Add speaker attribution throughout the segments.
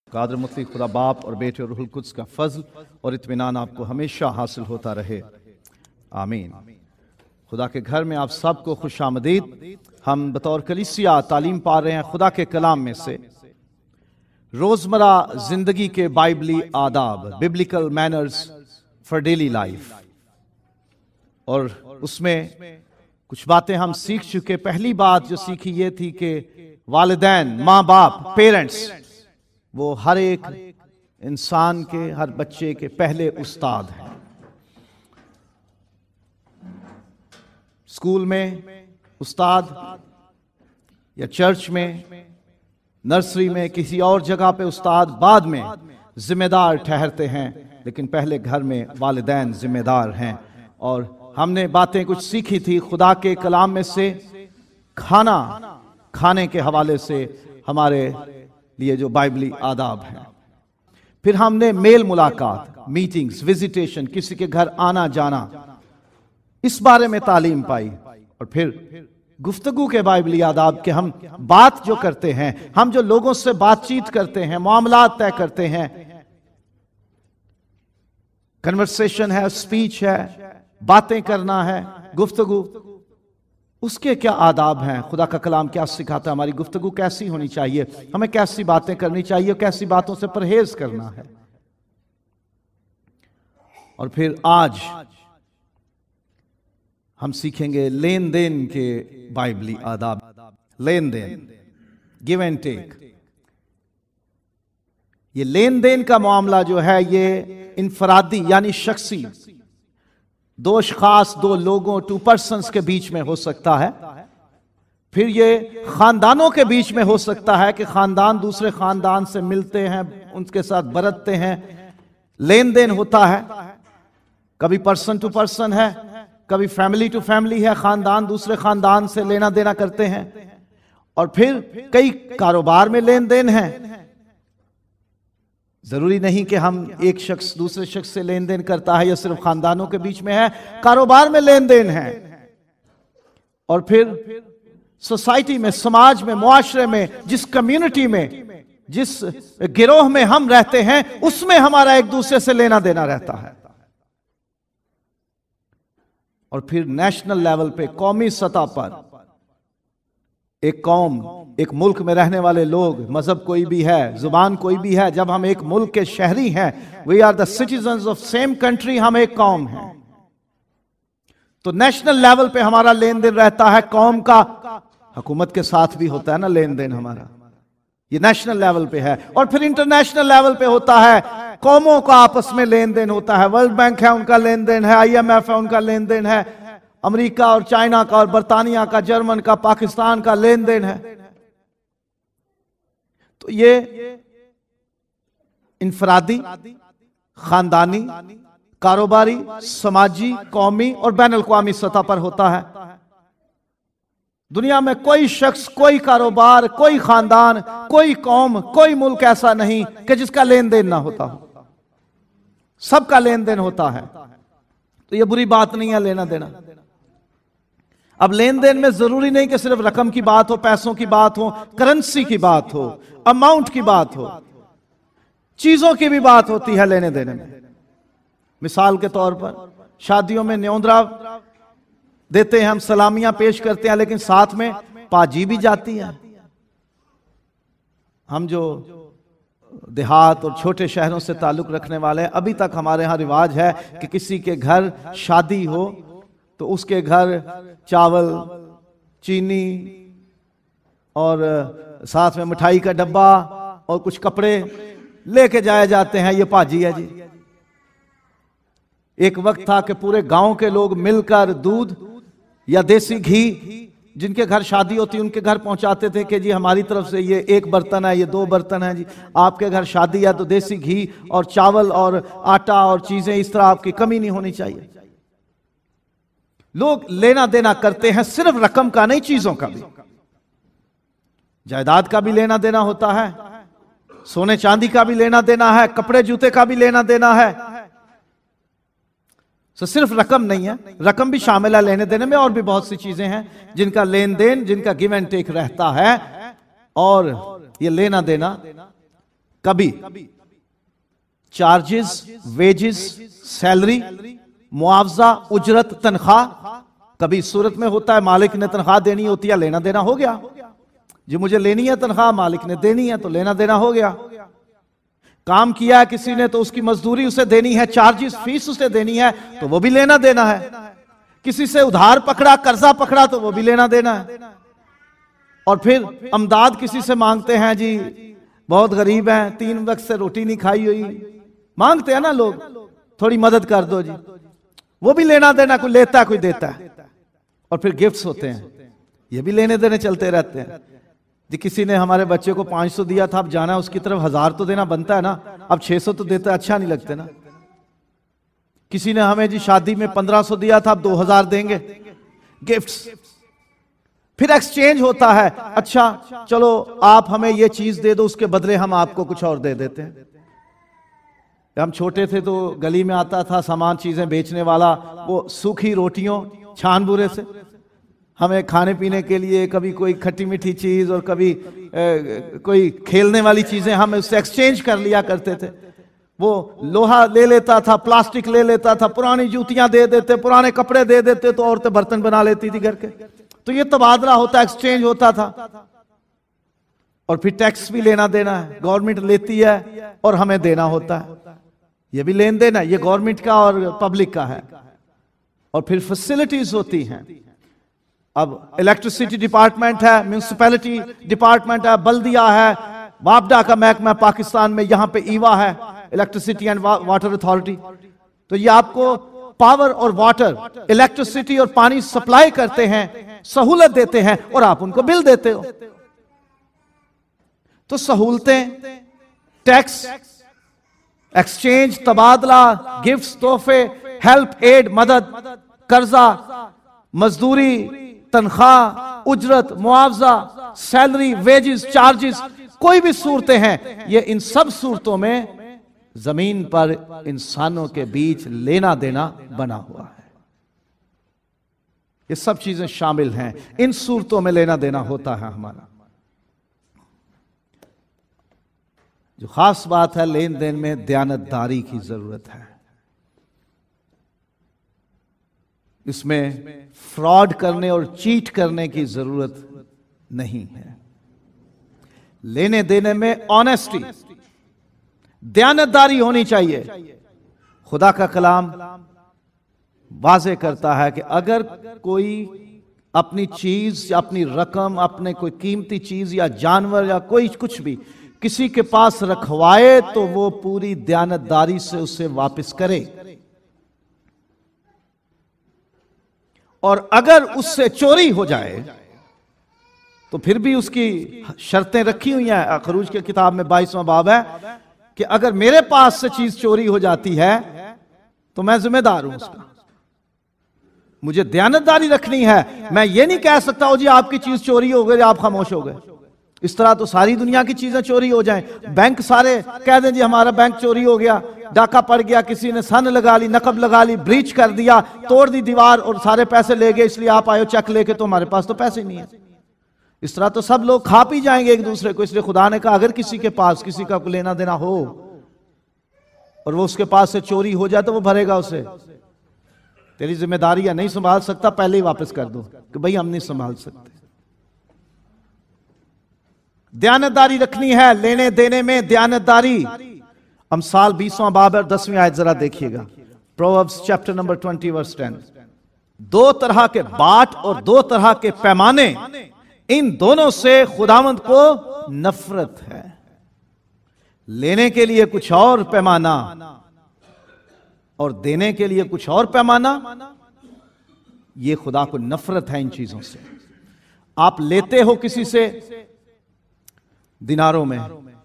Speaker 1: कादर मुतलक खुदा बाप और बेटे और रूहुल कुद्स का फजल और इत्मीनान आपको हमेशा हासिल होता रहे, आमीन। खुदा के घर में आप सबको खुश आमदीद। हम बतौर कलीसिया तालीम पा रहे हैं खुदा के कलाम में से, रोजमर्रा जिंदगी के बाइबली आदाब, biblical manners for daily life. और उसमें कुछ बातें हम सीख चुके। पहली बात जो सीखी ये थी कि वालिदैन, माँ बाप, पेरेंट्स, वो हर एक इंसान के, हर बच्चे के पहले उस्ताद हैं। स्कूल में उस्ताद या चर्च में, नर्सरी में, किसी और जगह पे उस्ताद बाद में जिम्मेदार ठहरते हैं, लेकिन पहले घर में वालिदैन जिम्मेदार हैं। और हमने बातें कुछ सीखी थी खुदा के कलाम में से। खाने के हवाले से हमारे लिए जो बाइबली आदाब हैं। फिर हमने मेल मुलाकात, मीटिंग्स, विजिटेशन, किसी के घर आना जाना, इस बारे में तालीम पाई। और फिर गुफ्तगू के बाइबली आदाब के हम बात जो करते हैं, हम जो लोगों से बातचीत करते हैं, मामलात तय करते हैं, कन्वर्सेशन है, स्पीच है, बातें करना है, गुफ्तगू, उसके क्या आदाब हैं, खुदा का कलाम क्या सिखाता है, हमारी गुफ्तगू कैसी होनी चाहिए, हमें कैसी बातें करनी चाहिए, कैसी बातों से परहेज करना है। और फिर आज हम सीखेंगे लेन देन के बाइबली आदाब। लेन देन, गिव एंड टेक। ये लेन देन का मामला जो है ये इनफरादी यानी शख्सी, दो खास, दो लोगों, टू पर्सन्स के बीच में हो सकता है। फिर ये खानदानों के बीच में हो सकता है कि खानदान दूसरे खानदान से मिलते हैं, उनके साथ बरतते हैं, लेन देन होता है। कभी पर्सन टू पर्सन है, कभी फैमिली टू फैमिली है, खानदान दूसरे खानदान से लेना देना करते हैं। और फिर कई कारोबार में लेन देन है। जरूरी नहीं कि हम एक शख्स दूसरे शख्स से लेन देन करता है या सिर्फ खानदानों के बीच में है, कारोबार में लेन देन है। और फिर सोसाइटी में, समाज में, मुआशरे में, जिस कम्युनिटी में, जिस गिरोह में हम रहते हैं, उसमें हमारा एक दूसरे से लेना देना रहता है। और फिर नेशनल लेवल पे, कौमी सतह पर, एक कौम, एक मुल्क में रहने वाले लोग, मजहब कोई भी है, जुबान कोई भी है, जब हम एक मुल्क के शहरी हैं, we are the citizens of same country, हम एक कौम हैं, तो नेशनल लेवल पे हमारा लेन देन रहता है। कौम का हुकूमत के साथ भी होता है ना लेन देन हमारा, ये नेशनल लेवल पे है। और फिर इंटरनेशनल लेवल पे होता है, कौमों का आपस में लेन देन होता है। वर्ल्ड बैंक है, उनका लेन देन है, IMF है, उनका लेन देन है, अमेरिका और चाइना का और बर्तानिया का, जर्मन का, पाकिस्तान का लेन देन है। तो ये इनफरादी, खानदानी, कारोबारी, समाजी, कौमी और बैन अल-अक़वामी सतह पर होता है। दुनिया में कोई शख्स, कोई कारोबार, कोई खानदान, कोई कौम, कोई मुल्क ऐसा नहीं कि जिसका लेन देन ना होता हो। सबका लेन देन होता है। तो ये बुरी बात नहीं है लेना देना। अब लेन देन में जरूरी नहीं कि सिर्फ रकम की बात हो, पैसों की बात हो, करेंसी की बात हो, अमाउंट की बात हो, चीजों की भी बात होती है लेने देने में। मिसाल के तौर पर शादियों में न्योंदरा देते हैं, हम सलामियां पेश करते हैं, लेकिन साथ में पाजी भी जाती है। हम जो देहात और छोटे शहरों से ताल्लुक रखने वाले हैं, अभी तक हमारे यहाँ रिवाज है कि किसी के घर शादी हो तो उसके घर चावल, चीनी और साथ में मिठाई का डब्बा और कुछ कपड़े लेके जाए जाते हैं। ये पाजी है जी। एक वक्त था कि पूरे गांव के लोग मिलकर दूध या देसी घी, जिनके घर शादी होती उनके घर पहुंचाते थे कि जी हमारी तरफ से ये 1 बर्तन है, ये 2 बर्तन है जी, आपके घर शादी है तो देसी घी और चावल और आटा और चीजें इस तरह आपकी कमी नहीं होनी चाहिए। लोग लेना देना करते हैं, सिर्फ रकम का नहीं, चीजों का भी, जायदाद का भी लेना देना होता है, सोने चांदी का भी लेना देना है, कपड़े जूते का भी लेना देना है। सिर्फ रकम नहीं है, रकम भी शामिल है लेने देने में, और भी बहुत सी चीजें हैं जिनका लेन देन, जिनका गिव एंड टेक रहता है। और ये लेना देना कभी चार्जेस, वेजेस, सैलरी, मुआवजा, उजरत, तनख्वाह। कभी सूरत में होता है मालिक ने तनख्वाह देनी होती है, लेना देना हो गया जी, मुझे लेनी है तनख्वाह, मालिक ने देनी है तो लेना देना हो गया। काम किया है किसी ने तो उसकी मजदूरी उसे देनी है, चार्जेस, फीस उसे देनी है तो वो भी लेना देना है। किसी से उधार पकड़ा, कर्जा पकड़ा तो वो भी लेना देना है। और फिर अमदाद किसी से मांगते हैं जी, बहुत गरीब हैं, 3 वक्त से रोटी नहीं खाई हुई, मांगते हैं ना लोग, थोड़ी मदद कर दो जी, वो भी लेना देना, कोई लेता है कोई देता है। और फिर गिफ्ट्स होते हैं, ये भी लेने देने चलते रहते हैं जी। किसी ने हमारे बच्चे को 500 दिया था, अब जाना है उसकी तरफ 1000 तो देना बनता है ना, अब 600 तो देता है, अच्छा नहीं लगते ना। किसी ने हमें जी शादी में 1500 दिया था, अब 2000 देंगे, गिफ्ट्स। फिर एक्सचेंज होता है, अच्छा चलो आप हमें ये चीज दे दो, उसके बदले हम आपको कुछ और दे देते हैं। हम छोटे थे तो गली में आता था सामान चीजें बेचने वाला, वो सूखी रोटियों छान बुरे से हमें खाने पीने के लिए, कभी कोई खट्टी मीठी चीज और कभी कोई खेलने वाली चीजें हम उससे एक्सचेंज कर लिया करते थे। वो लोहा ले लेता था, प्लास्टिक ले लेता था, पुरानी जूतियां दे देते, पुराने कपड़े दे देते, तो औरतें बर्तन बना लेती थी घर के। तो ये तबादला होता, एक्सचेंज होता था। और फिर टैक्स भी लेना देना है, गवर्नमेंट लेती है और हमें देना होता है, ये भी लेन देना, ये गवर्नमेंट का और पब्लिक का है। और फिर फैसिलिटीज होती हैं, अब इलेक्ट्रिसिटी डिपार्टमेंट है, म्यूनिसिपैलिटी डिपार्टमेंट है, बल्दिया है, वापडा का महकमा पाकिस्तान में, यहां पे ईवा है, इलेक्ट्रिसिटी एंड वाटर अथॉरिटी। तो ये आपको पावर और वाटर, इलेक्ट्रिसिटी और पानी सप्लाई करते हैं, सहूलत देते हैं, और आप उनको बिल देते हो। तो सहूलतें, टैक्स, एक्सचेंज, तबादला, गिफ्ट्स, तोहफे, हेल्प, एड, मदद, कर्जा, मजदूरी, तनख्वाह, उजरत, मुआवजा, सैलरी, वेजेस, चार्जेस, कोई भी सूरतें हैं, ये इन सब सूरतों में जमीन पर इंसानों के बीच लेना देना बना हुआ है। ये सब चीजें शामिल हैं, इन सूरतों में लेना देना होता है हमारा। जो खास बात है, लेन देन में दयानतदारी की जरूरत है। इसमें फ्रॉड करने और चीट करने की जरूरत नहीं है। लेने देने में ऑनेस्टी, दयानतदारी होनी चाहिए। खुदा का कलाम वाज़े करता है कि अगर कोई अपनी चीज या अपनी रकम, अपने कोई कीमती चीज या जानवर या कोई कुछ भी किसी के पास रखवाए तो वो पूरी दयानतदारी से उसे वापस करे, और अगर उससे चोरी हो जाए तो फिर भी उसकी शर्तें रखी हुई हैं। खरूज की किताब में 22वां बाब है कि अगर मेरे पास से चीज चोरी हो जाती है तो मैं जिम्मेदार हूं उसका, मुझे दयानतदारी रखनी है। मैं ये नहीं कह सकता हो जी आपकी चीज चोरी हो गई आप खामोश हो गए। इस तरह तो सारी दुनिया की चीजें चोरी हो जाएं, बैंक सारे कह दें जी हमारा बैंक चोरी हो गया, डाका पड़ गया, किसी ने सन लगा ली, नकब लगा ली, ब्रीच कर दिया, तोड़ दी दीवार और सारे पैसे ले गए, इसलिए आप आयो चेक लेके, तो हमारे पास तो पैसे नहीं है। इस तरह तो सब लोग खा पी जाएंगे एक दूसरे को। इसलिए खुदा ने कहा अगर किसी के पास किसी का लेना देना हो और वो उसके पास से चोरी हो जाए तो वो भरेगा उसे। तेरी जिम्मेदारी है, नहीं संभाल सकता पहले ही वापस कर दो कि भाई हम नहीं संभाल सकते। दयानतदारी रखनी है, लेने देने में दयानतदारी। अमसाल 20वां बाब और 10वीं आयत जरा देखिएगा, प्रोवर्ब्स चैप्टर नंबर 20 वर्स 10। 2 तरह के बाट और 2 तरह के पैमाने, इन दोनों से खुदावंद को नफरत है। लेने के लिए कुछ और पैमाना और देने के लिए कुछ और पैमाना, ये खुदा को नफरत है इन चीजों से। आप लेते हो किसी से दिनारों में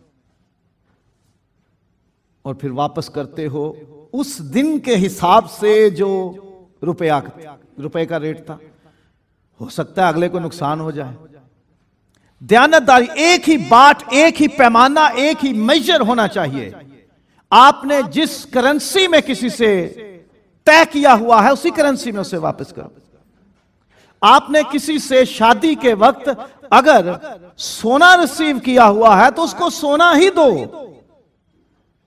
Speaker 1: और फिर वापस करते हो उस दिन के हिसाब से जो रुपए का रेट था। हो सकता है अगले को नुकसान हो जाए। दयानतदारी, एक ही बाट, एक ही पैमाना, एक ही मेजर होना चाहिए। आपने जिस करेंसी में किसी से तय किया हुआ है उसी करेंसी में उसे वापस करो। आपने किसी से शादी के वक्त अगर सोना रिसीव किया हुआ है तो उसको सोना ही दो,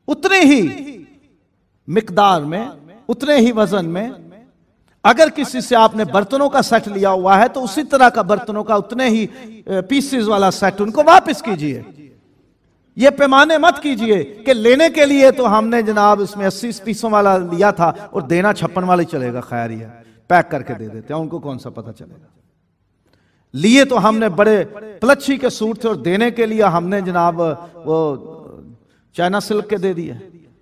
Speaker 1: उतने ही मिकदार में, उतने ही वजन में। अगर किसी से आपने बर्तनों का सेट लिया हुआ है तो उसी तरह का बर्तनों का उतने ही पीसेस वाला सेट उनको वापस कीजिए। ये पैमाने मत कीजिए कि लेने के लिए तो हमने जनाब इसमें 80 पीसों वाला लिया था और देना 56 वाला ही चलेगा, खैर ही है, पैक करके दे देते हैं, उनको कौन सा पता चलेगा। लिए तो हमने बड़े प्लच्छी के सूट थे और देने के लिए हमने जनाब वो चाइना सिल्क के दे दिए।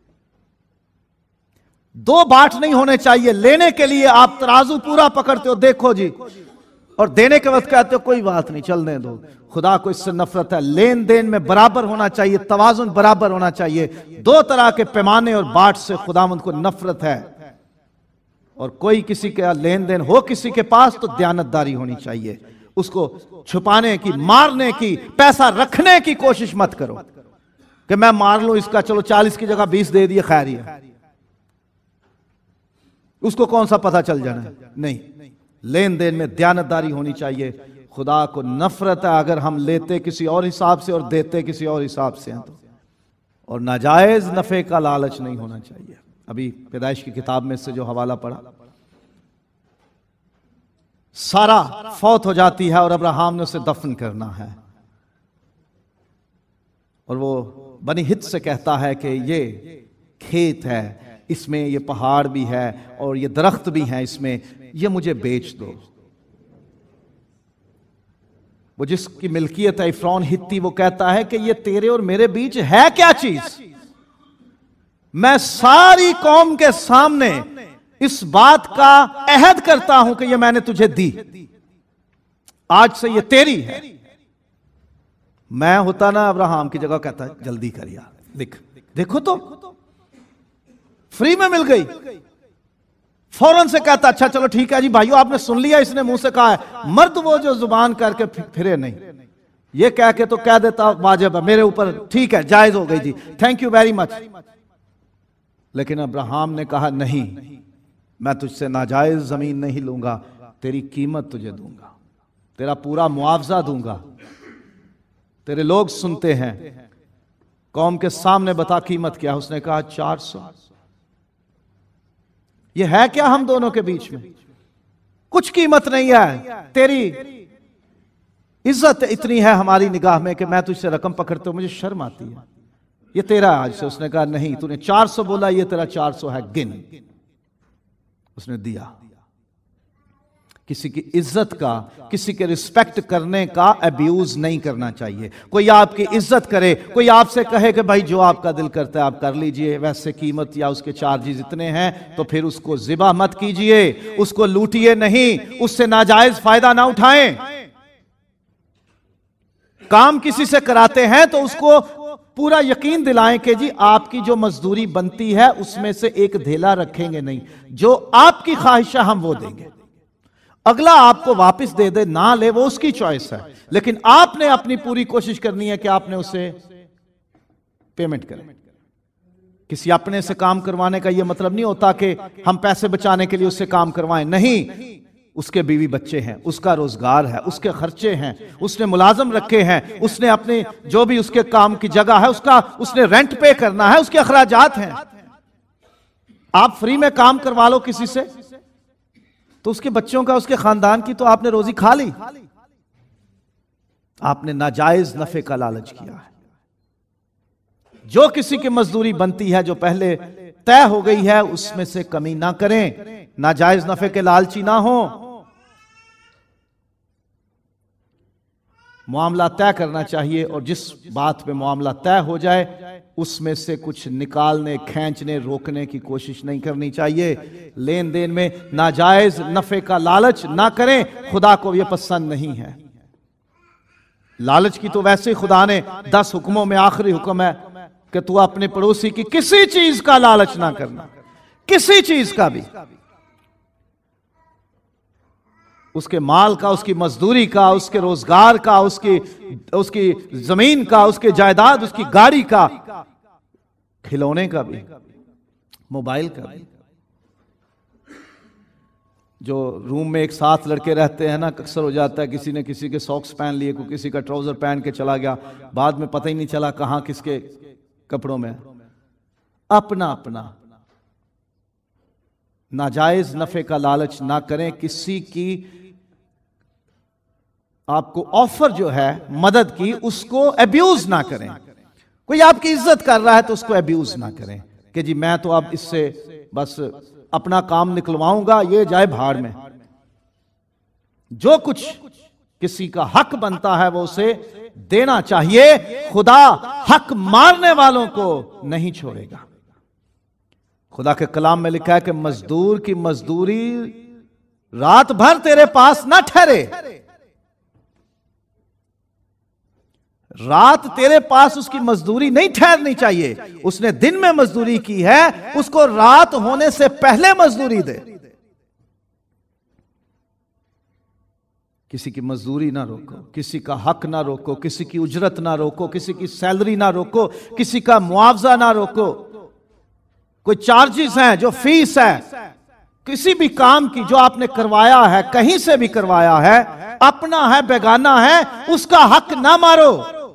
Speaker 1: दो बाट नहीं होने चाहिए। लेने के लिए आप तराजू पूरा पकड़ते हो, देखो जी, और देने के वक्त कहते हो कोई बात नहीं, चलने दो। खुदा को इससे नफरत है। लेन देन में बराबर होना चाहिए, तवाजुन बराबर होना चाहिए। दो तरह के पैमाने और बाट से खुदावंद को नफरत है। और कोई किसी का लेन देन हो किसी के पास तो दयानतदारी होनी चाहिए। उसको छुपाने की, मारने की, पैसा रखने की कोशिश मत करो कि मैं मार लूं इसका, चलो 40 की जगह 20 दे दिए, खैर ही है, उसको कौन सा पता चल जाना है। नहीं, लेन देन में दयानतदारी होनी चाहिए। खुदा को नफरत है अगर हम लेते किसी और हिसाब से और देते किसी और हिसाब से हैं तो। और नाजायज नफे का लालच नहीं होना चाहिए। अभी पैदाइश की किताब में से जो हवाला पढ़ा, सारा फौत हो जाती है और अब्राहम ने उसे दफन करना है, और वो बनी हित से कहता है कि ये खेत है, इसमें ये पहाड़ भी है और ये दरख्त भी हैं इसमें, ये मुझे बेच दो। वो जिसकी मिल्कियत है इफ्रॉन हित्ती, वो कहता है कि ये तेरे और मेरे बीच है क्या चीज। मैं सारी कौम के सामने इस बात का अहद करता हूं कि ये मैंने तुझे दी, आज से ये तेरी है। मैं होता ना अब्राहम की जगह, कहता जल्दी कर यार, लिख, देखो तो फ्री में मिल गई। फौरन से कहता अच्छा चलो ठीक है जी भाइयों, आपने सुन लिया, इसने मुंह से कहा है। मर्द वो जो जुबान करके फिरे नहीं, ये कह के तो कह देता वाजिब है मेरे ऊपर, ठीक है जायज हो गई जी, थैंक यू वेरी मच। लेकिन अब्राहम ने कहा नहीं, मैं तुझसे नाजायज जमीन नहीं लूंगा, तेरी कीमत तुझे दूंगा, तेरा पूरा मुआवजा दूंगा। तेरे लोग सुनते हैं, कौम के सामने बता कीमत क्या। उसने कहा 400। ये है क्या हम दोनों के बीच में? कुछ कीमत नहीं है। तेरी इज्जत इतनी है हमारी निगाह में कि मैं तुझसे रकम पकड़ते हो मुझे शर्म आती है। ये तेरा आज से। उसने कहा नहीं, तूने 400 बोला, ये तेरा 400 है, गिन। उसने दिया। किसी की इज्जत का, किसी के रिस्पेक्ट करने का अब्यूज नहीं करना चाहिए। कोई आपकी इज्जत करे, कोई आपसे कहे कि भाई जो आपका दिल करता है आप कर लीजिए, वैसे कीमत या उसके चार्जेस इतने हैं, तो फिर उसको जिबा मत कीजिए, उसको लूटिए नहीं, उससे नाजायज फायदा ना उठाएं। काम किसी से कराते हैं तो उसको पूरा यकीन दिलाएं कि जी आपकी जो मजदूरी बनती है उसमें से एक धेला रखेंगे नहीं, जो आपकी ख्वाहिश है हम वो देंगे। अगला आपको वापस दे दे ना ले, वो उसकी चॉइस है, लेकिन आपने अपनी पूरी कोशिश करनी है कि आपने उसे पेमेंट करें। किसी अपने से काम करवाने का यह मतलब नहीं होता कि हम पैसे बचाने के लिए उससे काम करवाएं, नहीं। उसके बीवी बच्चे हैं, उसका रोजगार है, उसके खर्चे हैं, उसने मुलाजम रखे हैं, उसने अपने जो भी उसके काम की जगह है उसका उसने रेंट पे करना है, उसके अखराजात हैं। आप फ्री में काम करवा लो किसी से तो उसके बच्चों का, उसके खानदान की तो आपने रोजी खा ली। आपने नाजायज नफे का लालच किया है। जो किसी की मजदूरी बनती है जो पहले तय हो गई है उसमें से कमी ना करें, नाजायज नफे के लालची ना हो। मामला तय करना चाहिए और जिस बात पे मामला तय हो जाए उसमें से कुछ निकालने, खींचने, रोकने की कोशिश नहीं करनी चाहिए। लेन देन में नाजायज नफे का लालच ना करें, खुदा को यह पसंद नहीं है। लालच की तो वैसे ही खुदा ने 10 हुक्मों में आखिरी हुक्म है कि तू अपने पड़ोसी की किसी चीज का लालच ना करना, किसी चीज का भी, उसके माल का, उसकी मजदूरी का, उसके रोजगार का, उसकी जमीन का, उसके जायदाद, उसकी गाड़ी का, खिलौने का भी, मोबाइल का भी। जो रूम में एक साथ लड़के रहते हैं ना, अक्सर हो जाता है किसी ने किसी के सॉक्स पहन लिए, कोई किसी का ट्राउजर पहन के चला गया, बाद में पता ही नहीं चला कहां किसके कपड़ों में। अपना अपना। नाजायज नफे का लालच ना करें, किसी की आपको ऑफर जो है मदद की उसको अब्यूज ना करें। कोई आपकी इज्जत कर रहा है तो उसको अब्यूज ना करें कि जी मैं तो अब इससे बस अपना काम निकलवाऊंगा, ये जाए भाड़ में। जो कुछ किसी का हक बनता है वो उसे देना चाहिए। खुदा हक मारने वालों को नहीं छोड़ेगा। खुदा के कलाम में लिखा है कि मजदूर की मजदूरी रात भर तेरे पास ना ठहरे। रात तेरे पास उसकी मजदूरी नहीं ठहरनी चाहिए। उसने दिन में मजदूरी की है, उसको रात होने से पहले मजदूरी दे। किसी की मजदूरी ना रोको, किसी का हक ना रोको, किसी की उजरत ना रोको, किसी की सैलरी ना रोको, किसी का मुआवजा ना रोको। कोई चार्जेस हैं, जो फीस है किसी भी काम की जो आपने करवाया है, कहीं से भी करवाया है, अपना है बेगाना है, उसका हक ना मारो।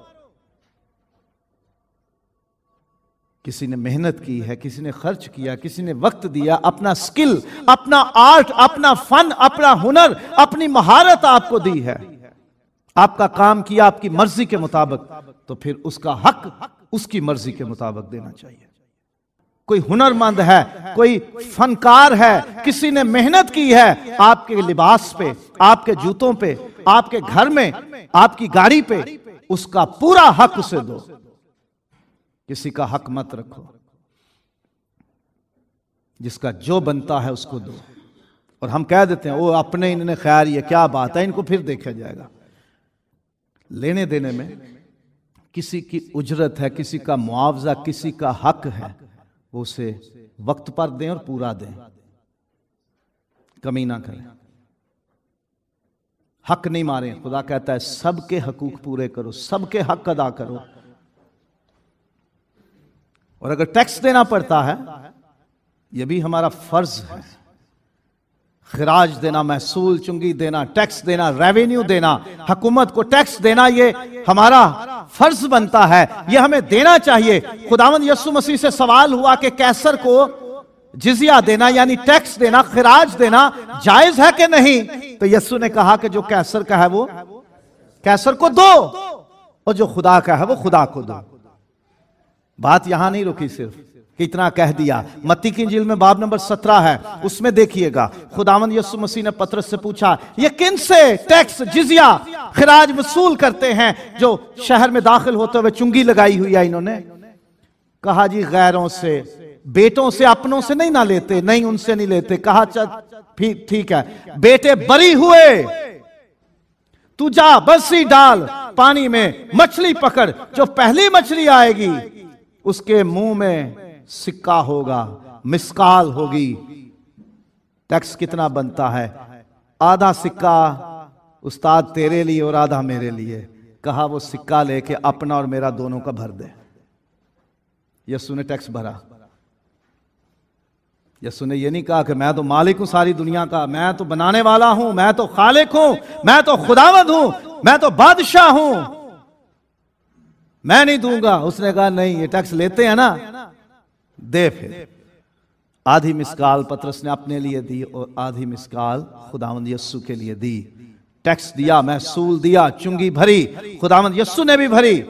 Speaker 1: किसी ने मेहनत की है, किसी ने खर्च किया, किसी ने वक्त दिया, अपना स्किल, अपना आर्ट, अपना फन, अपना हुनर, अपनी महारत आपको दी है, आपका काम किया आपकी मर्जी के मुताबिक, तो फिर उसका हक उसकी मर्जी के मुताबिक देना चाहिए। कोई हुनरमंद है, कोई फनकार है, किसी ने मेहनत की है आपके लिबास पे, आपके जूतों पे, आपके घर में, आपकी गाड़ी पे, उसका पूरा हक उसे दो। किसी का हक मत रखो, जिसका जो बनता है उसको दो। और हम कह देते हैं वो अपने, इन्होंने खैर ये क्या बात है, इनको फिर देखा जाएगा। लेने देने में किसी की उजरत है, किसी का मुआवजा, किसी का हक है, वो उसे वक्त पर दें और पूरा दें, कमी ना करें। हक नहीं मारें। खुदा कहता है सबके हकूक पूरे करो, सबके हक अदा करो। और अगर टैक्स देना पड़ता है, यह भी हमारा फर्ज है। खिराज देना, महसूल चुंगी देना, टैक्स देना, रेवेन्यू देना, हुकूमत को टैक्स देना, ये हमारा फर्ज बनता है, यह हमें देना चाहिए। खुदावंद यीशु मसीह से सवाल हुआ कि कैसर को जिजिया देना यानी टैक्स देना, खिराज देना जायज है कि नहीं? तो यीशु ने कहा कि जो कैसर का है वो कैसर को दो, और जो खुदा का है वो खुदा को दो। बात यहां नहीं रुकी सिर्फ कि इतना कह दिया। मत्ती की इंजील में बाब नंबर 17 है, उसमें देखिएगा खुदावंद यीशु मसीह ने पतरस से पूछा, ये किन से टैक्स जिजिया खिराज वसूल करते हैं जो शहर में दाखिल होते हुए चुंगी लगाई हुई है इन्होंने? कहा जी गैरों से, बेटों से, अपनों से नहीं ना लेते, नहीं उनसे नहीं लेते। कहा ठीक है, बेटे बरी हुए, तू जा बंसी डाल पानी में, मछली पकड़, जो पहली मछली आएगी उसके मुंह में सिक्का होगा, मिसकाल होगी। टैक्स कितना बनता है? आधा सिक्का उस्ताद तेरे लिए और आधा मेरे लिए। कहा वो सिक्का लेके अपना और मेरा दोनों का भर दे। यीशु ने टैक्स भरा। यीशु ने ये नहीं कहा कि मैं तो मालिक हूं सारी दुनिया का, मैं तो बनाने वाला हूं, मैं तो खालिक हूं, मैं तो खुदावंद हूं, मैं तो बादशाह हूं, मैं नहीं दूंगा। उसने कहा नहीं, ये टैक्स लेते हैं ना, दे। फिर आधी मिसकाल पतरस ने अपने लिए दी और आधी मिसकाल खुदावंद यीशु के लिए दी। टैक्स दिया, महसूल दिया, चुंगी भरी, खुदावंद यीशु ने भी भरी।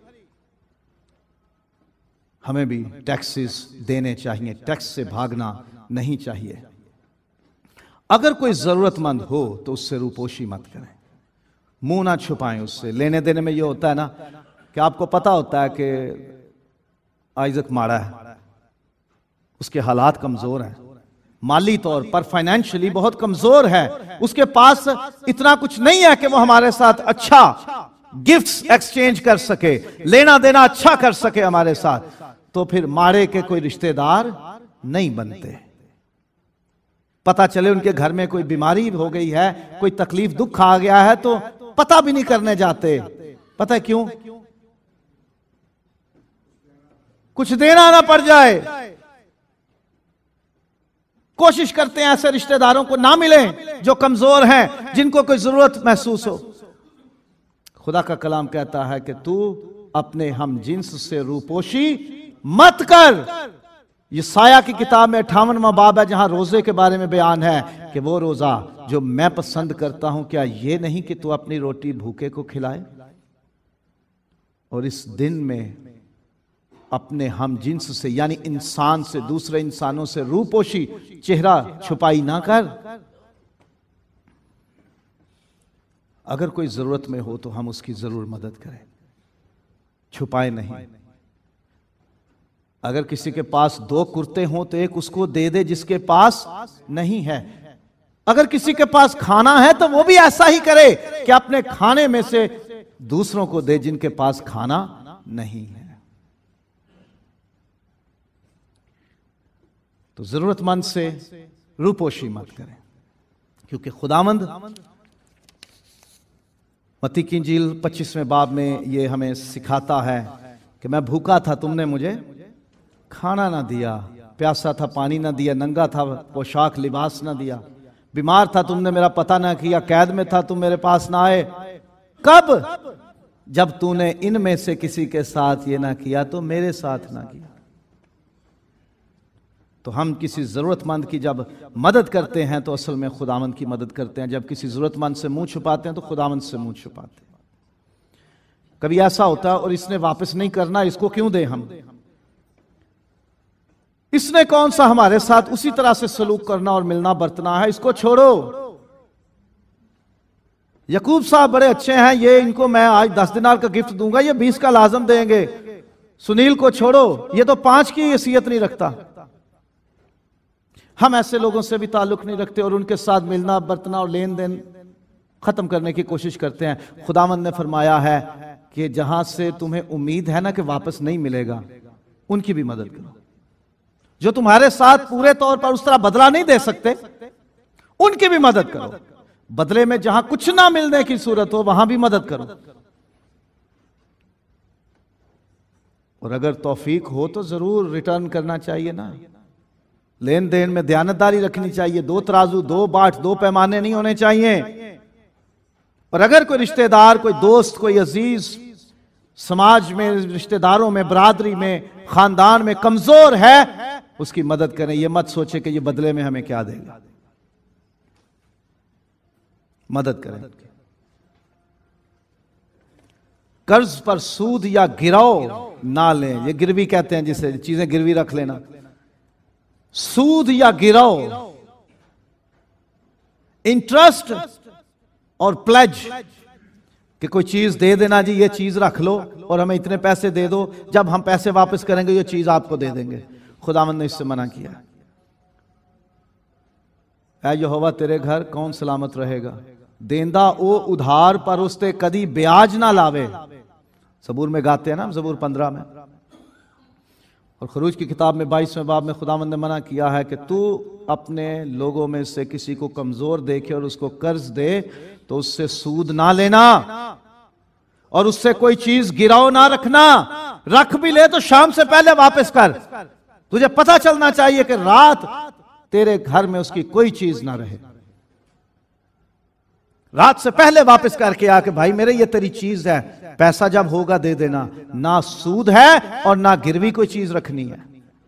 Speaker 1: हमें भी टैक्सेस देने चाहिए, टैक्स से भागना नहीं चाहिए। अगर कोई जरूरतमंद हो तो उससे रूपोशी मत करें, मुंह ना छुपाएं उससे। लेने देने में यह होता है ना कि आपको पता होता है कि आइजक माड़ा है, उसके हालात कमजोर हैं, माली तौर पर फाइनेंशियली बहुत कमजोर है, उसके पास इतना कुछ नहीं है कि वो हमारे साथ अच्छा गिफ्ट्स एक्सचेंज कर सके, लेना देना अच्छा कर सके हमारे साथ, तो फिर मारे के कोई रिश्तेदार नहीं बनते। पता चले उनके घर में कोई बीमारी हो गई है, कोई तकलीफ दुख आ गया है, तो पता भी नहीं करने जाते। पता है क्यों? कुछ देना ना पड़ जाए। कोशिश करते हैं ऐसे रिश्तेदारों को ना मिले जो कमजोर हैं, जिनको कोई जरूरत महसूस हो। खुदा का कलाम कहता है कि तू अपने हम जिन्स से रूपोशी मत कर। ये साया की किताब में 58वां बाब है, जहां रोजे के बारे में बयान है कि वो रोजा जो मैं पसंद करता हूं, क्या ये नहीं कि तू अपनी रोटी भूखे को खिलाए और इस दिन में अपने हम जिन्स से यानी इंसान से, दूसरे इंसानों से रूपोशी चेहरा छुपाई ना कर। अगर कोई जरूरत में हो तो हम उसकी जरूर मदद करें, छुपाए नहीं। अगर किसी के पास 2 कुर्ते हों तो एक उसको दे दे जिसके पास नहीं है। अगर किसी के पास खाना है तो वो भी ऐसा ही करे कि अपने खाने में से दूसरों को दे जिनके पास खाना नहीं है। तो जरूरतमंद से रूपोशी मत करें, क्योंकि खुदावंद मत्ती की इंजील 25वें बाब में ये हमें सिखाता है कि मैं भूखा था, तुमने मुझे खाना ना दिया, प्यासा था पानी ना दिया, नंगा था पोशाक लिबास ना दिया, बीमार था तुमने मेरा पता ना किया, कैद में था तुम मेरे पास ना आए। कब? जब तूने इनमें से किसी के साथ ये ना किया तो मेरे साथ ना किया। तो हम किसी जरूरतमंद की जब मदद करते हैं तो असल में खुदावंद की मदद करते हैं। जब किसी जरूरतमंद से मुंह छुपाते हैं तो खुदावंद से मुंह छुपाते हैं। कभी ऐसा होता है और इसने वापस नहीं करना, इसको क्यों दें हम? इसने कौन सा हमारे साथ उसी तरह से सलूक करना और मिलना बरतना है, इसको छोड़ो। यकूब साहब बड़े अच्छे हैं, ये इनको मैं आज 10 दिनार का गिफ्ट दूंगा, ये 20 का लाजम देंगे। सुनील को छोड़ो, ये तो 5 की हैसियत नहीं रखता। हम ऐसे लोगों से भी ताल्लुक नहीं रखते और उनके साथ मिलना बरतना और लेन देन खत्म करने की कोशिश करते हैं। खुदावंद ने फरमाया है कि जहां से तुम्हें उम्मीद है ना कि वापस नहीं मिलेगा, उनकी भी मदद करो। जो तुम्हारे साथ पूरे तौर पर उस तरह बदला नहीं दे सकते, उनकी भी मदद करो। बदले में जहां कुछ ना मिलने की सूरत हो वहां भी मदद करो। और अगर तौफीक हो तो जरूर रिटर्न करना चाहिए ना। लेन देन में दयानतदारी रखनी चाहिए। 2 तराजू, 2 बाट, 2 पैमाने नहीं होने चाहिए। और अगर कोई रिश्तेदार, कोई दोस्त, कोई अजीज समाज में, रिश्तेदारों में, बरादरी में, खानदान में कमजोर है, उसकी मदद करें। यह मत सोचे कि यह बदले में हमें क्या देगा। मदद करें। कर्ज पर सूद या गिराव ना लें। ये गिरवी कहते हैं जिसे, चीजें गिरवी रख लेना। सूद या गिराव, इंटरेस्ट और प्लेज कि कोई चीज दे देना, जी ये चीज रख लो और हमें इतने पैसे दे दो, जब हम पैसे वापस करेंगे ये चीज आपको दे देंगे। खुदावंद ने इससे मना किया। ऐ यहोवा तेरे घर कौन सलामत रहेगा, देंदा ओ उधार पर उसते कदी ब्याज ना लावे। सबूर में गाते हैं ना, सबूर 15 में। और खरूज की किताब में 22वें बाब में खुदावंद ने मना किया है कि तू अपने लोगों में से किसी को कमजोर देखे और उसको कर्ज दे तो उससे सूद ना लेना और उससे कोई चीज गिराव ना रखना। रख भी ले तो शाम से पहले वापस कर। तुझे पता चलना चाहिए कि रात तेरे घर में उसकी कोई चीज ना रहे। रात से पहले वापस करके आके भाई मेरे ये तेरी चीज है, पैसा जब होगा दे देना। ना सूद है और ना गिरवी कोई चीज रखनी है।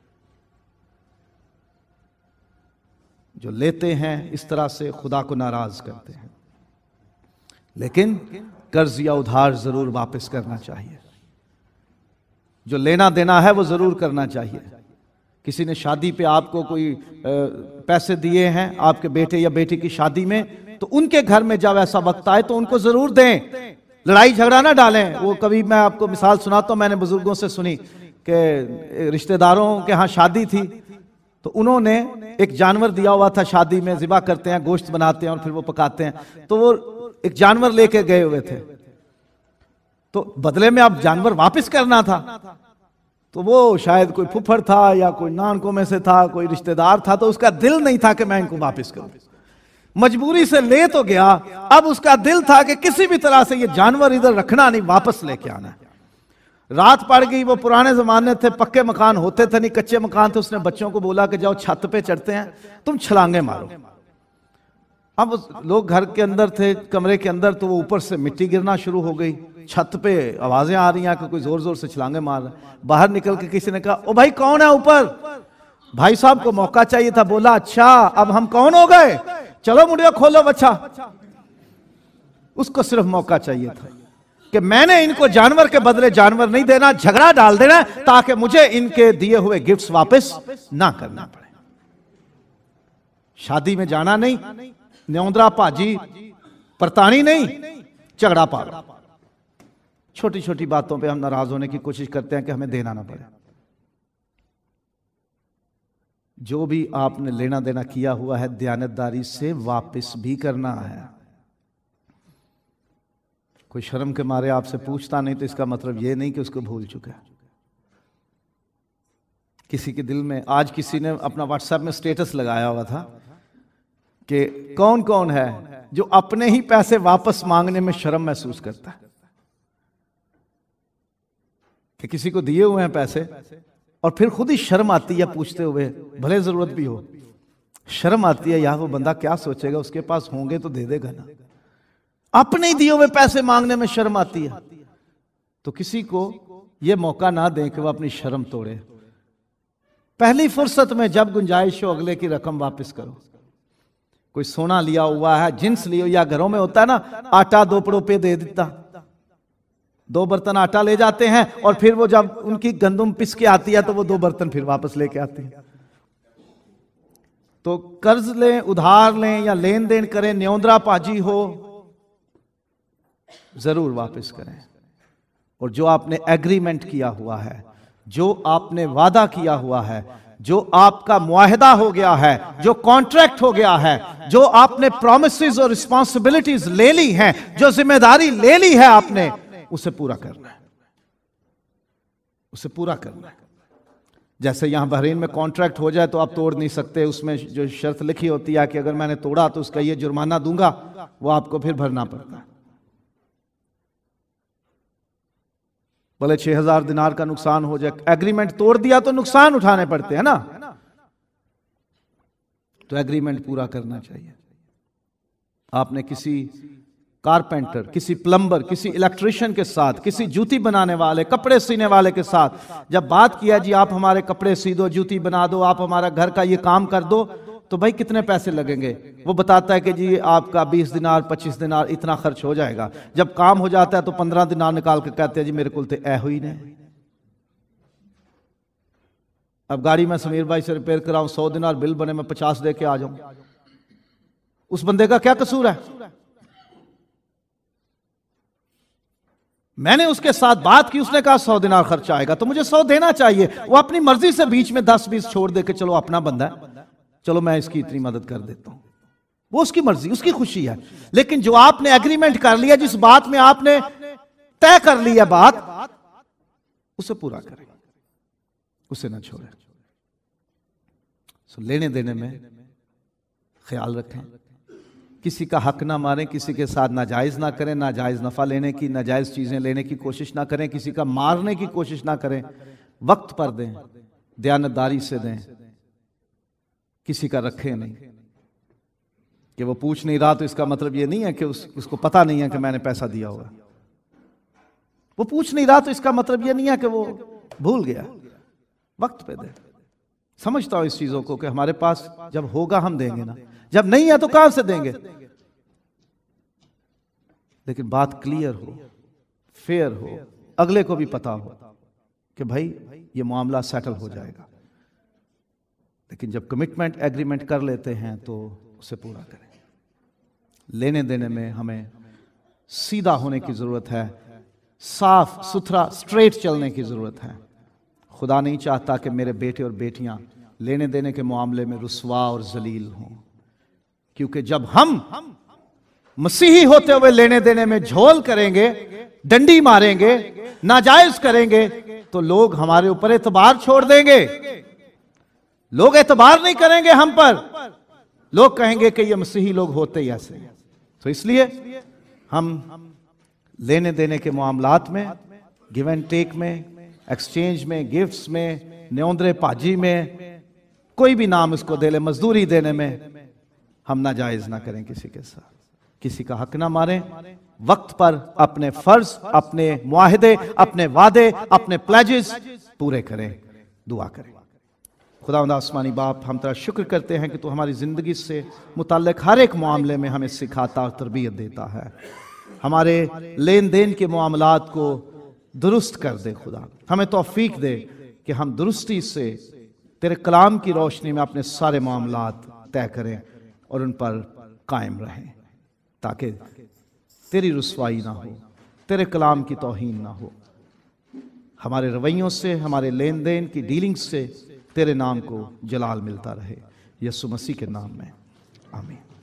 Speaker 1: जो लेते हैं इस तरह से खुदा को नाराज करते हैं। लेकिन कर्ज या उधार जरूर वापस करना चाहिए। जो लेना देना है वो जरूर करना चाहिए। किसी ने शादी पे आपको कोई पैसे दिए हैं आपके बेटे या बेटी की शादी में, तो उनके घर में जब ऐसा वक्त आए तो उनको जरूर दें। लड़ाई झगड़ा ना डालें। वो कभी मैं आपको मिसाल सुनाता हूं, मैंने बुजुर्गों से सुनी कि रिश्तेदारों के यहाँ शादी थी तो उन्होंने एक जानवर दिया हुआ था। शादी में ज़िबा करते हैं, गोश्त बनाते हैं और फिर वो पकाते हैं। तो वो एक जानवर लेके गए हुए थे, तो बदले में अब जानवर वापस करना था। तो वो शायद कोई फुफड़ था या कोई नानकों में से था, कोई रिश्तेदार था, तो उसका दिल नहीं था कि मैं इनको वापस करूं। मजबूरी से ले तो गया। अब उसका दिल था कि किसी भी तरह से ये जानवर इधर रखना नहीं, वापस लेके आना। रात पड़ गई। वो पुराने जमाने थे, पक्के मकान होते थे नहीं, कच्चे मकान थे। उसने बच्चों को बोला कि जाओ छत पे चढ़ते हैं, तुम छलांगे मारो। अब लोग घर के अंदर थे, कमरे के अंदर, तो वो ऊपर से मिट्टी गिरना शुरू हो गई। छत पे आवाजें आ रही हैं कि कोई जोर जोर से छलांगे मार रहा है। बाहर निकल के किसी ने कहा, ओ भाई कौन है ऊपर? भाई साहब को मौका चाहिए था, बोला अच्छा अब हम कौन हो गए, चलो मुड़िया खोलो बच्चा। उसको सिर्फ मौका चाहिए था कि मैंने इनको जानवर के बदले जानवर नहीं देना, झगड़ा डाल देना ताकि मुझे इनके दिए हुए गिफ्ट्स वापस ना करना पड़े। शादी में जाना नहीं, न्योंदरा भाजी परतानी नहीं, झगड़ा पालो। छोटी छोटी बातों पे हम नाराज होने की कोशिश करते हैं कि हमें देना ना पड़े। जो भी आपने लेना देना किया हुआ है दयानतदारी से वापस भी करना है। कोई शर्म के मारे आपसे पूछता नहीं तो इसका मतलब यह नहीं कि उसको भूल चुका है। किसी के दिल में, आज किसी ने अपना व्हाट्सएप में स्टेटस लगाया हुआ था कि कौन कौन है जो अपने ही पैसे वापस मांगने में शर्म महसूस करता है, कि किसी को दिए हुए हैं पैसे और फिर खुद ही शर्म आती है पूछते हुए, भले जरूरत भी हो, शर्म आती है यार वो बंदा क्या सोचेगा, उसके पास होंगे तो दे देगा ना। अपने ही दिए हुए पैसे मांगने में शर्म आती है। तो किसी को यह मौका ना दें कि वह अपनी शर्म तोड़े। पहली फुर्सत में जब गुंजाइश हो अगले की रकम वापस करो। कोई सोना लिया हुआ है, जिन्स लियो, या घरों में होता है ना आटा 2 पड़ोपे दे देता, 2 बर्तन आटा ले जाते हैं और फिर वो जब उनकी गंदुम पिस के आती है तो वो 2 बर्तन फिर वापस लेके आते हैं। तो कर्ज लें, उधार लें या लेन देन करें, न्योंदरा पाजी हो, जरूर वापस करें। और जो आपने एग्रीमेंट किया हुआ है, जो आपने वादा किया हुआ है, जो आपका मुआहदा हो गया है, जो कॉन्ट्रैक्ट हो गया है, जो आपने प्रॉमिसेस और रिस्पॉन्सिबिलिटीज ले ली हैं, जो जिम्मेदारी ले ली है आपने, उसे पूरा करना है, उसे पूरा करना है। जैसे यहां बहरीन में कॉन्ट्रैक्ट हो जाए तो आप तोड़ नहीं सकते। उसमें जो शर्त लिखी होती है कि अगर मैंने तोड़ा तो उसका ये जुर्माना दूंगा, वो आपको फिर भरना पड़ता है। बोले 6000 दिनार का नुकसान हो जाए, एग्रीमेंट तोड़ दिया तो नुकसान उठाने पड़ते हैं ना, तो एग्रीमेंट पूरा करना चाहिए। आपने किसी कारपेंटर, किसी प्लम्बर, किसी इलेक्ट्रिशियन के साथ, किसी जूती बनाने वाले, कपड़े सीने वाले के साथ जब बात किया जी आप हमारे कपड़े सी दो, जूती बना दो, आप हमारा घर का ये काम कर दो, तो भाई कितने पैसे लगेंगे? वो बताता है कि जी आपका 20 दिनार 25 दिनार इतना खर्च हो जाएगा। जब काम हो जाता है तो 15 दिनार निकाल के कहते हैं जी मेरे को तो ऐ हुई नहीं। अब गाड़ी में समीर भाई से रिपेयर कराऊं, 100 दिनार बिल बने, मैं 50 दे के आ जाऊं, उस बंदे का क्या कसूर है? मैंने उसके साथ बात की, उसने कहा 100 दिनार खर्चा आएगा तो मुझे 100 देना चाहिए। वो अपनी मर्जी से बीच में 10-20 छोड़ दे के चलो अपना बंदा है, चलो मैं इसकी इतनी मदद कर देता हूं, वो उसकी मर्जी, उसकी खुशी है। लेकिन जो आपने एग्रीमेंट कर लिया, जिस बात में आपने तय कर लिया बात, उसे पूरा करें, उसे ना छोड़े। सो लेने देने में ख्याल रखें, किसी का हक ना मारें, किसी के साथ नाजायज ना करें, नाजायज नफा लेने की, नाजायज चीजें लेने की कोशिश ना करें, किसी का मारने की कोशिश ना करें। वक्त पर दें, दयानतदारी से दें, किसी का रखें नहीं। कि वो पूछ नहीं रहा तो इसका मतलब ये नहीं है कि उसको पता नहीं है कि मैंने पैसा दिया होगा। वो पूछ नहीं रहा तो इसका मतलब ये नहीं है कि वो भूल गया। वक्त पे दे। समझता हूं इस चीजों को कि हमारे पास जब होगा हम देंगे ना, जब नहीं है तो कहां से देंगे। लेकिन बात क्लियर हो, फेयर हो, अगले को भी पता हो कि भाई ये मामला सेटल हो जाएगा। लेकिन जब कमिटमेंट एग्रीमेंट कर लेते हैं तो उसे पूरा करें। लेने देने में हमें सीधा होने की जरूरत है, साफ सुथरा स्ट्रेट चलने की जरूरत है। खुदा नहीं चाहता कि मेरे बेटे और बेटियां लेने देने के मामले में रुस्वा और जलील हों, क्योंकि जब हम मसीही होते हुए लेने देने में झोल करेंगे, डंडी मारेंगे, नाजायज करेंगे, तो लोग हमारे ऊपर एतबार छोड़ देंगे। लोग एतबार नहीं करेंगे हम पर, लोग कहेंगे कि ये मसीही लोग होते ही ऐसे। तो इसलिए हम लेने देने के मामलात में, गिव एंड टेक में, एक्सचेंज में, गिफ्ट्स में, न्योंदरे पाजी में, कोई भी नाम इसको दे ले, मजदूरी देने में हम नाजायज ना करें किसी के साथ, किसी का हक ना मारें। वक्त पर अपने फर्ज, अपने मुआहदे, अपने वादे, अपने प्लेजेस पूरे करें। दुआ करें। खुदावंद आसमानी बाप, हम तेरा शुक्र करते हैं कि तू हमारी ज़िंदगी से मुताल्लिक हर एक मामले में हमें सिखाता और तरबियत देता है। हमारे लेन देन के मामलात को दुरुस्त कर दे खुदा, हमें तौफीक दे कि हम दुरुस्ती से तेरे कलाम की रोशनी में अपने सारे मामलात तय करें और उन पर कायम रहें, ताकि तेरी रुसवाई ना हो, तेरे कलाम की तौहीन ना हो। हमारे रवैयों से, हमारे लेन देन की डीलिंग से तेरे नाम को जलाल मिलता रहे। यीशु मसीह के नाम में आमीन।